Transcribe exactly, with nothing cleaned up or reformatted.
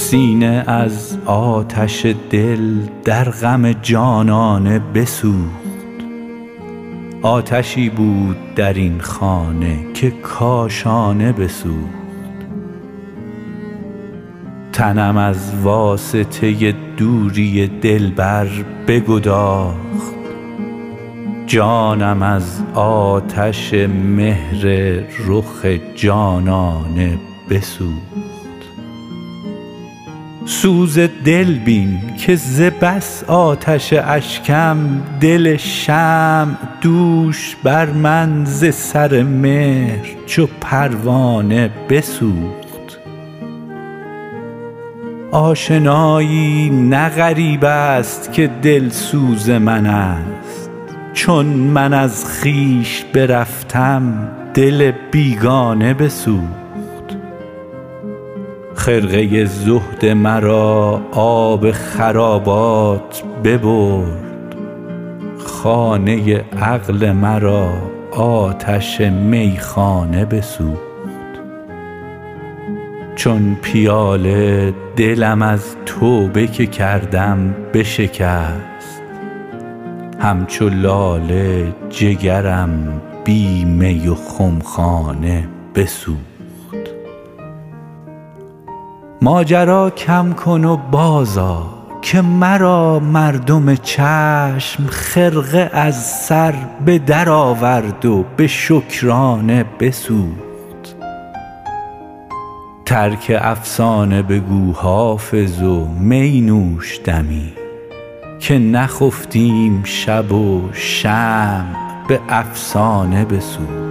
سینه از آتش دل در غم جانانه بسوخت. آتشی بود در این خانه که کاشانه بسوخت. تنم از واسطه دوری دلبر بگداخت، جانم از آتش مهر رخ جانانه بسوخت. سوز دل بین که ز بس آتش اشکم دل شمع دوش بر من ز سر مهر چو پروانه بسوخت. آشنایی نه غریب است که دل سوز من است، چون من از خویش برفتم دل بیگانه بسوخت. خرقه زهد مرا آب خرابات ببرد، خانه عقل مرا آتش میخانه بسوخت. چون پیاله دلم از توبه که کردم بشکست، همچو لاله جگرم بی می و خمخانه بسوخت. ماجرا کم کن و بازآ که مرا مردم چشم خرقه از سر به در آورد و به شکرانه بسوخت. ترک افسانه بگو حافظ و می نوش دمی، که نخفتیم شب و شمع به افسانه بسوخت.